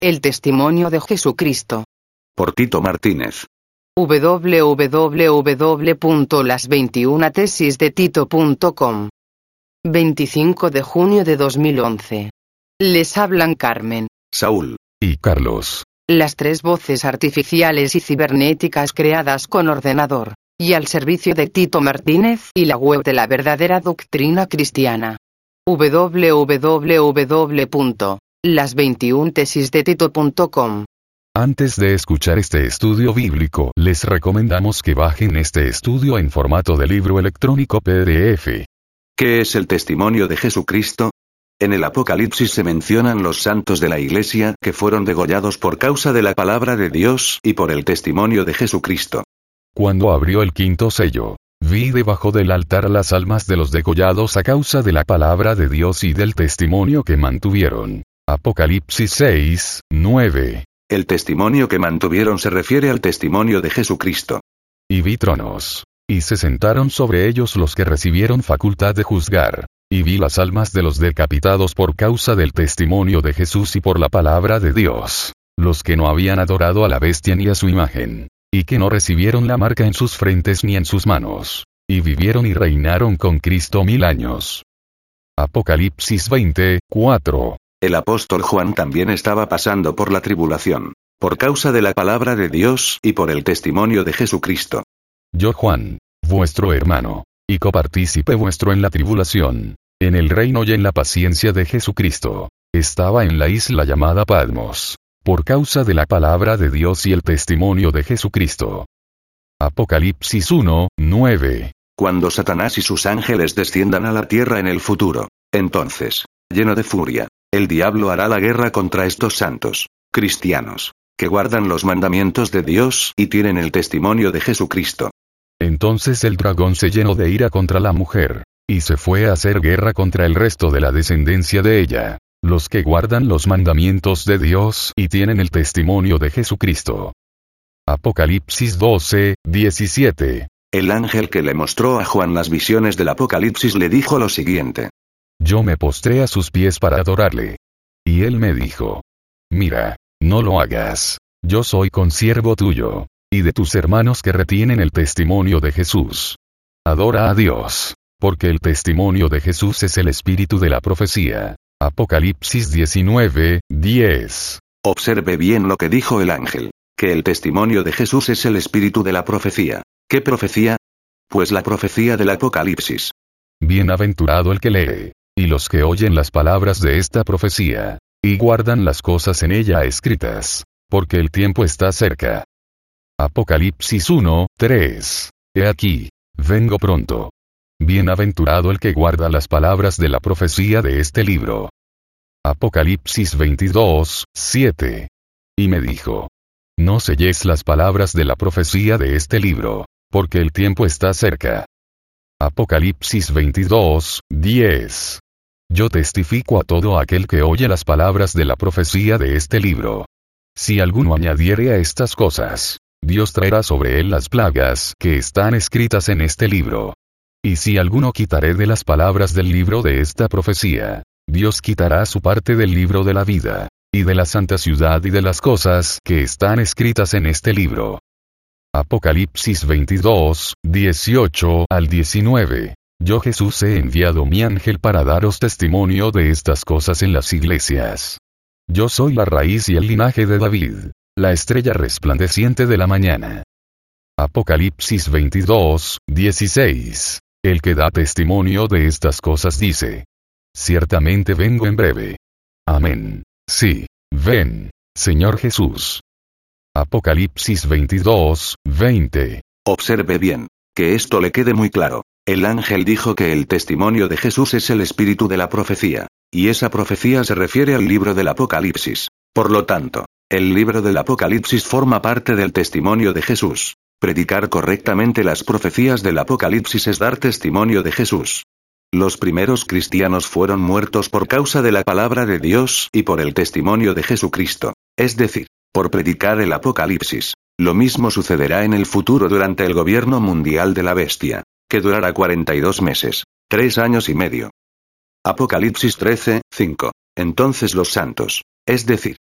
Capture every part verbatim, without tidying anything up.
El testimonio de Jesucristo. Por Tito Martínez. w w w punto las veintiuna tesis de tito punto com. veinticinco de junio de dos mil once. Les hablan Carmen, Saúl y Carlos. Las tres voces artificiales y cibernéticas creadas con ordenador, y al servicio de Tito Martínez y la web de la verdadera doctrina cristiana. w w w punto las veintiuna tesis de tito punto com. Antes de escuchar este estudio bíblico, les recomendamos que bajen este estudio en formato de libro electrónico P D F. ¿Qué es el testimonio de Jesucristo? En el Apocalipsis se mencionan los santos de la Iglesia que fueron degollados por causa de la palabra de Dios y por el testimonio de Jesucristo. Cuando abrió el quinto sello, vi debajo del altar las almas de los degollados a causa de la palabra de Dios y del testimonio que mantuvieron. Apocalipsis seis, nueve. El testimonio que mantuvieron se refiere al testimonio de Jesucristo. Y vi tronos, y se sentaron sobre ellos los que recibieron facultad de juzgar. Y vi las almas de los decapitados por causa del testimonio de Jesús y por la palabra de Dios, los que no habían adorado a la bestia ni a su imagen, y que no recibieron la marca en sus frentes ni en sus manos, y vivieron y reinaron con Cristo mil años. Apocalipsis veinte, cuatro. El apóstol Juan también estaba pasando por la tribulación, por causa de la palabra de Dios y por el testimonio de Jesucristo. Yo Juan, vuestro hermano, y copartícipe vuestro en la tribulación, en el reino y en la paciencia de Jesucristo, estaba en la isla llamada Patmos, por causa de la palabra de Dios y el testimonio de Jesucristo. Apocalipsis uno, nueve. Cuando Satanás y sus ángeles desciendan a la tierra en el futuro, entonces, lleno de furia, el diablo hará la guerra contra estos santos, cristianos, que guardan los mandamientos de Dios y tienen el testimonio de Jesucristo. Entonces el dragón se llenó de ira contra la mujer, y se fue a hacer guerra contra el resto de la descendencia de ella, los que guardan los mandamientos de Dios y tienen el testimonio de Jesucristo. Apocalipsis doce, diecisiete. El ángel que le mostró a Juan las visiones del Apocalipsis le dijo lo siguiente. Yo me postré a sus pies para adorarle. Y él me dijo: Mira, no lo hagas. Yo soy consiervo tuyo, y de tus hermanos que retienen el testimonio de Jesús. Adora a Dios, porque el testimonio de Jesús es el espíritu de la profecía. Apocalipsis diecinueve, diez. Observe bien lo que dijo el ángel, que el testimonio de Jesús es el espíritu de la profecía. ¿Qué profecía? Pues la profecía del Apocalipsis. Bienaventurado el que lee, y los que oyen las palabras de esta profecía, y guardan las cosas en ella escritas, porque el tiempo está cerca. Apocalipsis uno, tres. He aquí, vengo pronto. Bienaventurado el que guarda las palabras de la profecía de este libro. Apocalipsis veintidós, siete. Y me dijo: No selles las palabras de la profecía de este libro, porque el tiempo está cerca. Apocalipsis veintidós, diez. Yo testifico a todo aquel que oye las palabras de la profecía de este libro. Si alguno añadiere a estas cosas, Dios traerá sobre él las plagas que están escritas en este libro. Y si alguno quitare de las palabras del libro de esta profecía, Dios quitará su parte del libro de la vida, y de la santa ciudad y de las cosas que están escritas en este libro. Apocalipsis veintidós, dieciocho al diecinueve. Yo Jesús he enviado mi ángel para daros testimonio de estas cosas en las iglesias. Yo soy la raíz y el linaje de David, la estrella resplandeciente de la mañana. Apocalipsis veintidós, dieciséis. El que da testimonio de estas cosas dice: Ciertamente vengo en breve. Amén. Sí, ven, Señor Jesús. Apocalipsis veintidós, veinte. Observe bien, que esto le quede muy claro. El ángel dijo que el testimonio de Jesús es el espíritu de la profecía, y esa profecía se refiere al libro del Apocalipsis. Por lo tanto, el libro del Apocalipsis forma parte del testimonio de Jesús. Predicar correctamente las profecías del Apocalipsis es dar testimonio de Jesús. Los primeros cristianos fueron muertos por causa de la palabra de Dios y por el testimonio de Jesucristo, es decir, por predicar el Apocalipsis. Lo mismo sucederá en el futuro durante el gobierno mundial de la bestia, que durará cuarenta y dos meses, tres años y medio. Apocalipsis trece, cinco. Entonces los santos, es decir,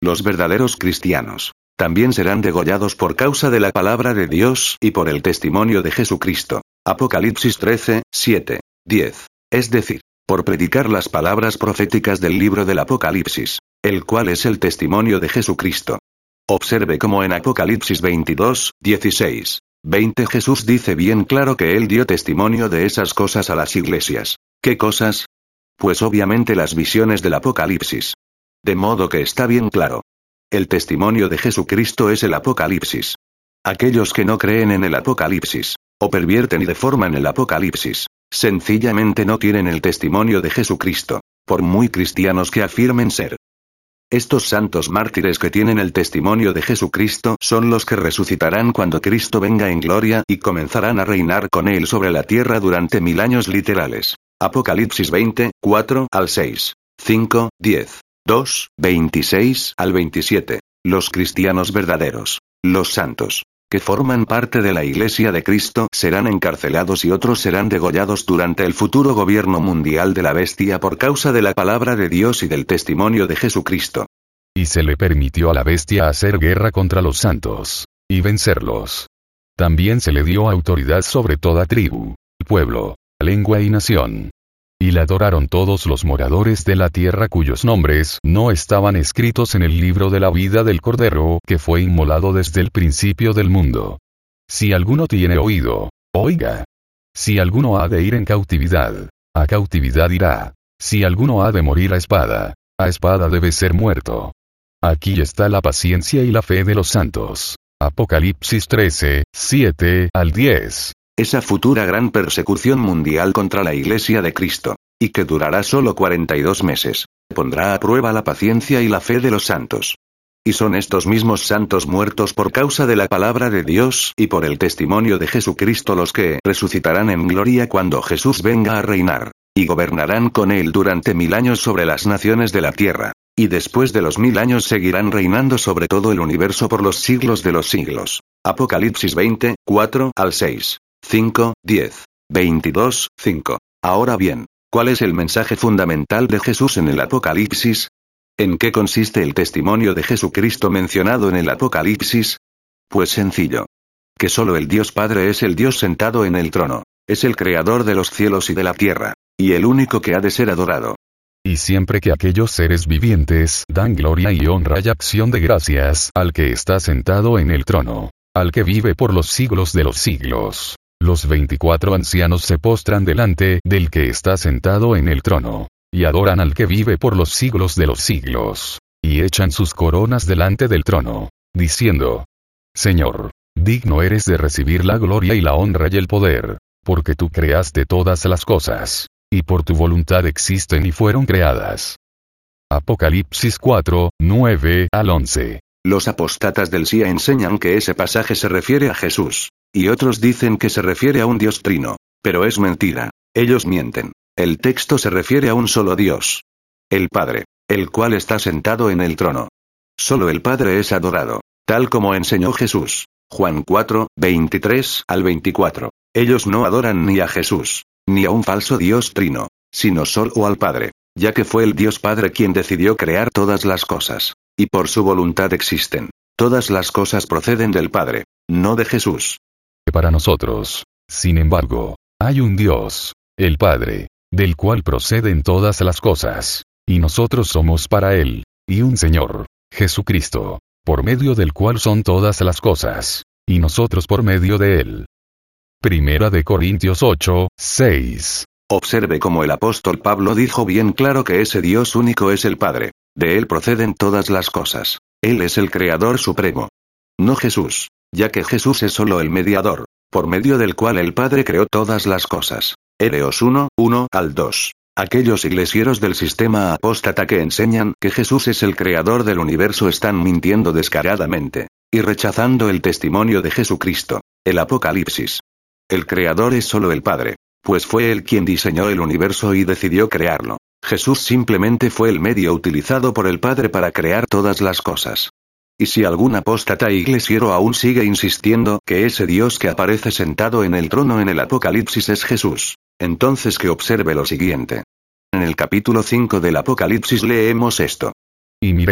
Los verdaderos cristianos también serán degollados por causa de la palabra de Dios y por el testimonio de Jesucristo. Apocalipsis trece, siete, diez. Es decir, por predicar las palabras proféticas del libro del Apocalipsis, el cual es el testimonio de Jesucristo. Observe cómo en Apocalipsis veintidós, dieciséis, veinte Jesús dice bien claro que él dio testimonio de esas cosas a las iglesias. ¿Qué cosas? Pues obviamente las visiones del Apocalipsis. De modo que está bien claro. El testimonio de Jesucristo es el Apocalipsis. Aquellos que no creen en el Apocalipsis, o pervierten y deforman el Apocalipsis, sencillamente no tienen el testimonio de Jesucristo, por muy cristianos que afirmen ser. Estos santos mártires que tienen el testimonio de Jesucristo son los que resucitarán cuando Cristo venga en gloria y comenzarán a reinar con él sobre la tierra durante mil años literales. Apocalipsis veinte, cuatro al seis, cinco, diez, dos, veintiséis al veintisiete. Los cristianos verdaderos, los santos, que forman parte de la Iglesia de Cristo, serán encarcelados y otros serán degollados durante el futuro gobierno mundial de la bestia por causa de la palabra de Dios y del testimonio de Jesucristo. Y se le permitió a la bestia hacer guerra contra los santos, y vencerlos. También se le dio autoridad sobre toda tribu, pueblo, lengua y nación. Y la adoraron todos los moradores de la tierra cuyos nombres no estaban escritos en el libro de la vida del Cordero que fue inmolado desde el principio del mundo. Si alguno tiene oído, oiga. Si alguno ha de ir en cautividad, a cautividad irá. Si alguno ha de morir a espada, a espada debe ser muerto. Aquí está la paciencia y la fe de los santos. Apocalipsis trece, siete al diez. Esa futura gran persecución mundial contra la Iglesia de Cristo, y que durará solo cuarenta y dos meses, pondrá a prueba la paciencia y la fe de los santos. Y son estos mismos santos muertos por causa de la palabra de Dios y por el testimonio de Jesucristo los que resucitarán en gloria cuando Jesús venga a reinar, y gobernarán con él durante mil años sobre las naciones de la tierra, y después de los mil años seguirán reinando sobre todo el universo por los siglos de los siglos. Apocalipsis veinte, cuatro al seis. cinco, diez, veintidós, cinco. Ahora bien, ¿cuál es el mensaje fundamental de Jesús en el Apocalipsis? ¿En qué consiste el testimonio de Jesucristo mencionado en el Apocalipsis? Pues sencillo. Que solo el Dios Padre es el Dios sentado en el trono, es el creador de los cielos y de la tierra, y el único que ha de ser adorado. Y siempre que aquellos seres vivientes dan gloria y honra y acción de gracias al que está sentado en el trono, al que vive por los siglos de los siglos. Los veinticuatro ancianos se postran delante del que está sentado en el trono, y adoran al que vive por los siglos de los siglos, y echan sus coronas delante del trono, diciendo: Señor, digno eres de recibir la gloria y la honra y el poder, porque tú creaste todas las cosas, y por tu voluntad existen y fueron creadas. Apocalipsis cuatro, nueve al once. Los apóstatas del S I A enseñan que ese pasaje se refiere a Jesús, y otros dicen que se refiere a un Dios trino, pero es mentira, ellos mienten. El texto se refiere a un solo Dios, el Padre, el cual está sentado en el trono. Solo el Padre es adorado, tal como enseñó Jesús. Juan cuatro, veintitrés al veinticuatro. Ellos no adoran ni a Jesús, ni a un falso Dios trino, sino solo al Padre, ya que fue el Dios Padre quien decidió crear todas las cosas, y por su voluntad existen. Todas las cosas proceden del Padre, no de Jesús. Para nosotros, sin embargo, hay un Dios, el Padre, del cual proceden todas las cosas, y nosotros somos para Él, y un Señor, Jesucristo, por medio del cual son todas las cosas, y nosotros por medio de Él. Primera de Corintios ocho, seis. Observe cómo el apóstol Pablo dijo bien claro que ese Dios único es el Padre, de Él proceden todas las cosas, Él es el Creador supremo. No Jesús, ya que Jesús es solo el mediador, por medio del cual el Padre creó todas las cosas. Hebreos uno, uno al dos. Aquellos iglesieros del sistema apóstata que enseñan que Jesús es el creador del universo están mintiendo descaradamente, y rechazando el testimonio de Jesucristo, el Apocalipsis. El creador es solo el Padre, pues fue Él quien diseñó el universo y decidió crearlo. Jesús simplemente fue el medio utilizado por el Padre para crear todas las cosas. Y si algún apóstata iglesiero aún sigue insistiendo que ese Dios que aparece sentado en el trono en el Apocalipsis es Jesús, entonces que observe lo siguiente. En el capítulo cinco del Apocalipsis leemos esto. Y miré,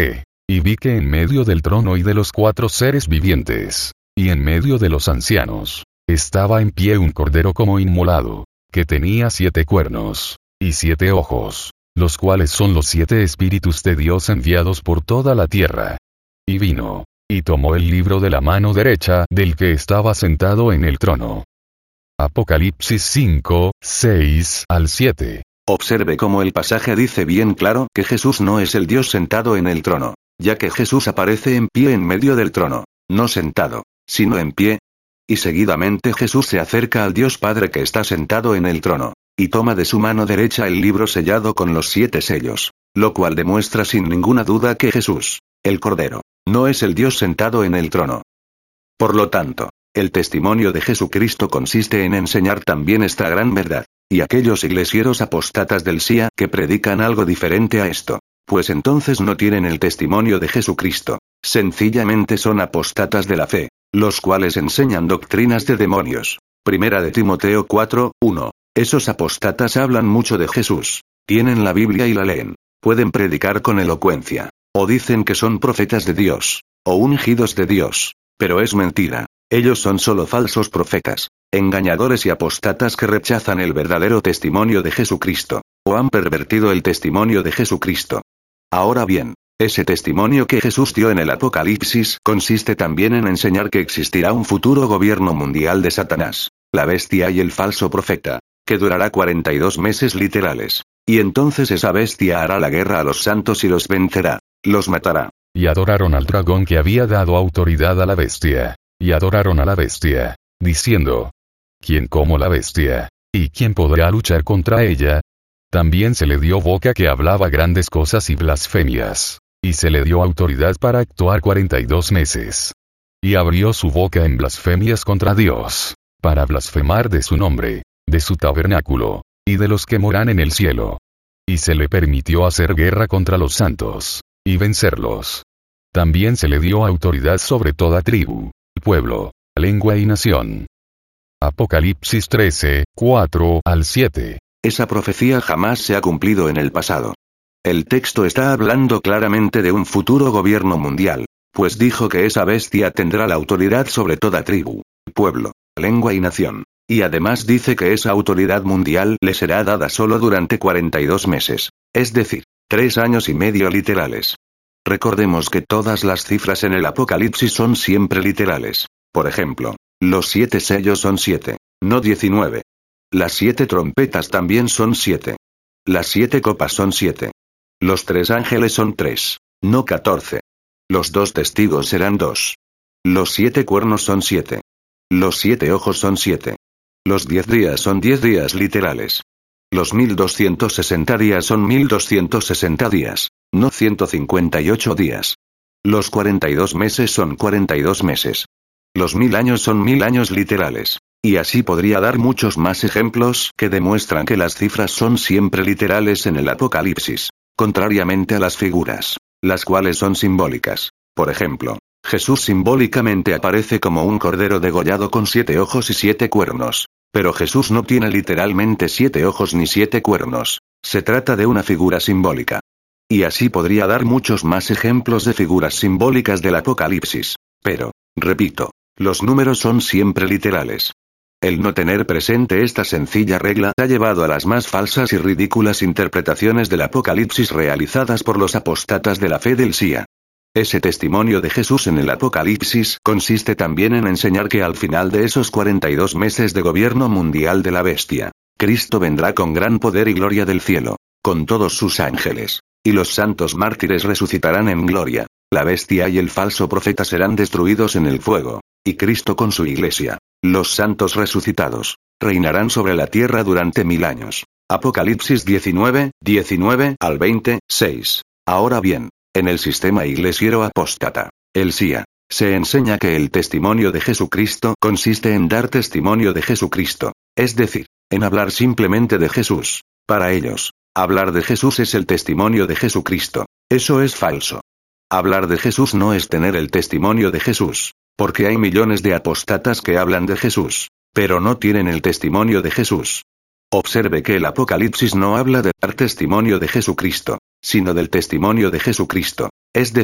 Y vi que en medio del trono y de los cuatro seres vivientes, y en medio de los ancianos, estaba en pie un cordero como inmolado, que tenía siete cuernos, y siete ojos, los cuales son los siete espíritus de Dios enviados por toda la tierra. Y vino, y tomó el libro de la mano derecha del que estaba sentado en el trono. Apocalipsis cinco, seis al siete. Observe cómo el pasaje dice bien claro que Jesús no es el Dios sentado en el trono, ya que Jesús aparece en pie en medio del trono, no sentado, sino en pie. Y seguidamente Jesús se acerca al Dios Padre que está sentado en el trono, y toma de su mano derecha el libro sellado con los siete sellos, lo cual demuestra sin ninguna duda que Jesús, el Cordero, no es el Dios sentado en el trono. Por lo tanto, el testimonio de Jesucristo consiste en enseñar también esta gran verdad, y aquellos iglesieros apóstatas del S I A que predican algo diferente a esto, pues entonces no tienen el testimonio de Jesucristo, sencillamente son apóstatas de la fe, los cuales enseñan doctrinas de demonios. Primera de Timoteo cuatro, uno. Esos apóstatas hablan mucho de Jesús, tienen la Biblia y la leen, pueden predicar con elocuencia, o dicen que son profetas de Dios, o ungidos de Dios, pero es mentira, ellos son solo falsos profetas, engañadores y apóstatas que rechazan el verdadero testimonio de Jesucristo, o han pervertido el testimonio de Jesucristo. Ahora bien, ese testimonio que Jesús dio en el Apocalipsis consiste también en enseñar que existirá un futuro gobierno mundial de Satanás, la bestia y el falso profeta, que durará cuarenta y dos meses literales. Y entonces esa bestia hará la guerra a los santos y los vencerá, los matará. Y adoraron al dragón que había dado autoridad a la bestia, y adoraron a la bestia, diciendo: ¿Quién como la bestia? ¿Y quién podrá luchar contra ella? También se le dio boca que hablaba grandes cosas y blasfemias, y se le dio autoridad para actuar cuarenta y dos meses. Y abrió su boca en blasfemias contra Dios, para blasfemar de su nombre, de su tabernáculo, y de los que moran en el cielo. Y se le permitió hacer guerra contra los santos, y vencerlos. También se le dio autoridad sobre toda tribu, pueblo, lengua y nación. Apocalipsis trece, cuatro al siete. Esa profecía jamás se ha cumplido en el pasado. El texto está hablando claramente de un futuro gobierno mundial, pues dijo que esa bestia tendrá la autoridad sobre toda tribu, pueblo, lengua y nación. Y además dice que esa autoridad mundial le será dada solo durante cuarenta y dos meses, es decir, tres años y medio literales. Recordemos que todas las cifras en el Apocalipsis son siempre literales. Por ejemplo, los siete sellos son siete, no diecinueve. Las siete trompetas también son siete. Las siete copas son siete. Los tres ángeles son tres, no catorce. Los dos testigos serán dos. Los siete cuernos son siete. Los siete ojos son siete. Los diez días son diez días literales. Los mil doscientos sesenta días son mil doscientos sesenta días, no ciento cincuenta y ocho días. Los cuarenta y dos meses son cuarenta y dos meses. Los mil años son mil años literales. Y así podría dar muchos más ejemplos que demuestran que las cifras son siempre literales en el Apocalipsis, contrariamente a las figuras, las cuales son simbólicas. Por ejemplo, Jesús simbólicamente aparece como un cordero degollado con siete ojos y siete cuernos. Pero Jesús no tiene literalmente siete ojos ni siete cuernos, se trata de una figura simbólica. Y así podría dar muchos más ejemplos de figuras simbólicas del Apocalipsis. Pero, repito, los números son siempre literales. El no tener presente esta sencilla regla ha llevado a las más falsas y ridículas interpretaciones del Apocalipsis realizadas por los apóstatas de la fe del S I A. Ese testimonio de Jesús en el Apocalipsis consiste también en enseñar que al final de esos cuarenta y dos meses de gobierno mundial de la bestia, Cristo vendrá con gran poder y gloria del cielo, con todos sus ángeles, y los santos mártires resucitarán en gloria, la bestia y el falso profeta serán destruidos en el fuego, y Cristo con su iglesia, los santos resucitados, reinarán sobre la tierra durante mil años. Apocalipsis diecinueve, diecinueve al veinte, seis. Ahora bien, en el sistema iglesiero apóstata, el S I A, se enseña que el testimonio de Jesucristo consiste en dar testimonio de Jesucristo, es decir, en hablar simplemente de Jesús. Para ellos, hablar de Jesús es el testimonio de Jesucristo. Eso es falso. Hablar de Jesús no es tener el testimonio de Jesús, porque hay millones de apóstatas que hablan de Jesús, pero no tienen el testimonio de Jesús. Observe que el Apocalipsis no habla de dar testimonio de Jesucristo, sino del testimonio de Jesucristo, es decir,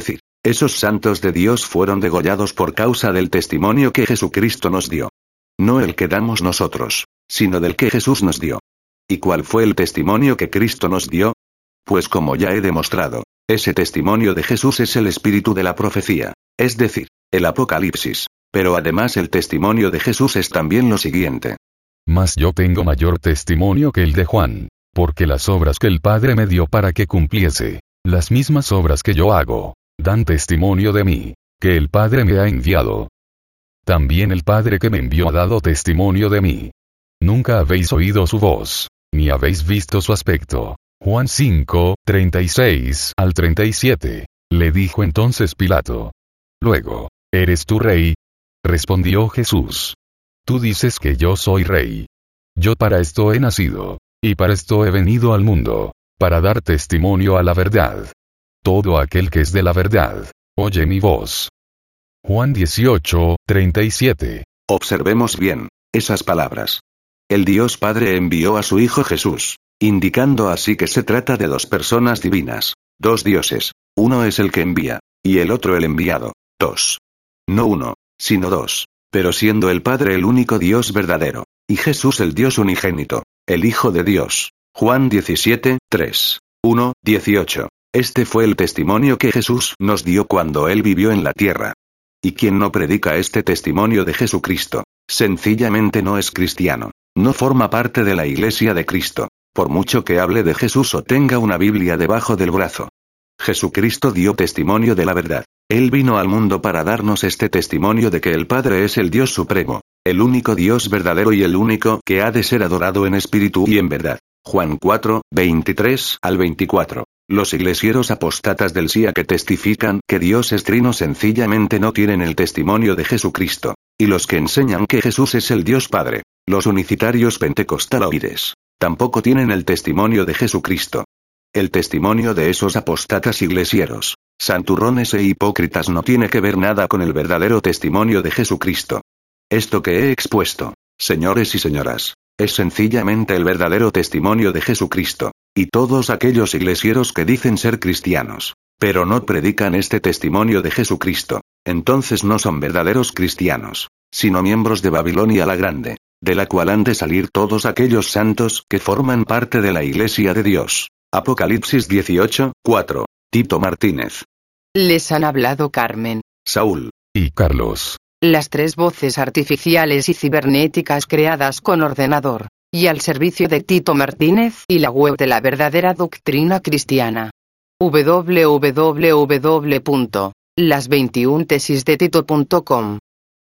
Esos santos de Dios fueron degollados por causa del testimonio que Jesucristo nos dio. No el que damos nosotros, sino del que Jesús nos dio. ¿Y cuál fue el testimonio que Cristo nos dio? Pues como ya he demostrado, ese testimonio de Jesús es el espíritu de la profecía, es decir, el Apocalipsis. Pero además el testimonio de Jesús es también lo siguiente. Mas yo tengo mayor testimonio que el de Juan, porque las obras que el Padre me dio para que cumpliese, las mismas obras que yo hago, dan testimonio de mí, que el Padre me ha enviado. También el Padre que me envió ha dado testimonio de mí. Nunca habéis oído su voz, ni habéis visto su aspecto. Juan cinco, treinta y seis al treinta y siete. Le dijo entonces Pilato. Luego, ¿eres tú rey? Respondió Jesús. Tú dices que yo soy rey. Yo para esto he nacido, y para esto he venido al mundo, para dar testimonio a la verdad. Todo aquel que es de la verdad, oye mi voz. Juan dieciocho, treinta y siete. Observemos bien esas palabras. El Dios Padre envió a su Hijo Jesús, indicando así que se trata de dos personas divinas, dos dioses. Uno es el que envía, y el otro el enviado. Dos. No uno, sino dos. Pero siendo el Padre el único Dios verdadero, y Jesús el Dios unigénito, el Hijo de Dios. Juan diecisiete, tres. uno, dieciocho. Este fue el testimonio que Jesús nos dio cuando Él vivió en la tierra. Y quien no predica este testimonio de Jesucristo, sencillamente no es cristiano, no forma parte de la Iglesia de Cristo, por mucho que hable de Jesús o tenga una Biblia debajo del brazo. Jesucristo dio testimonio de la verdad. Él vino al mundo para darnos este testimonio de que el Padre es el Dios supremo, el único Dios verdadero y el único que ha de ser adorado en espíritu y en verdad. Juan cuatro, veintitrés al veinticuatro. Los iglesieros apóstatas del S I A que testifican que Dios es trino sencillamente no tienen el testimonio de Jesucristo, y los que enseñan que Jesús es el Dios Padre, los unicitarios pentecostaloides, tampoco tienen el testimonio de Jesucristo. El testimonio de esos apóstatas iglesieros, santurrones e hipócritas no tiene que ver nada con el verdadero testimonio de Jesucristo. Esto que he expuesto, señores y señoras, es sencillamente el verdadero testimonio de Jesucristo, y todos aquellos iglesieros que dicen ser cristianos, pero no predican este testimonio de Jesucristo, entonces no son verdaderos cristianos, sino miembros de Babilonia la Grande, de la cual han de salir todos aquellos santos que forman parte de la Iglesia de Dios. Apocalipsis dieciocho, cuatro. Tito Martínez. Les han hablado Carmen, Saúl y Carlos. Las tres voces artificiales y cibernéticas creadas con ordenador, y al servicio de Tito Martínez y la web de la verdadera doctrina cristiana. w w w punto las veintiuna tesis de tito punto com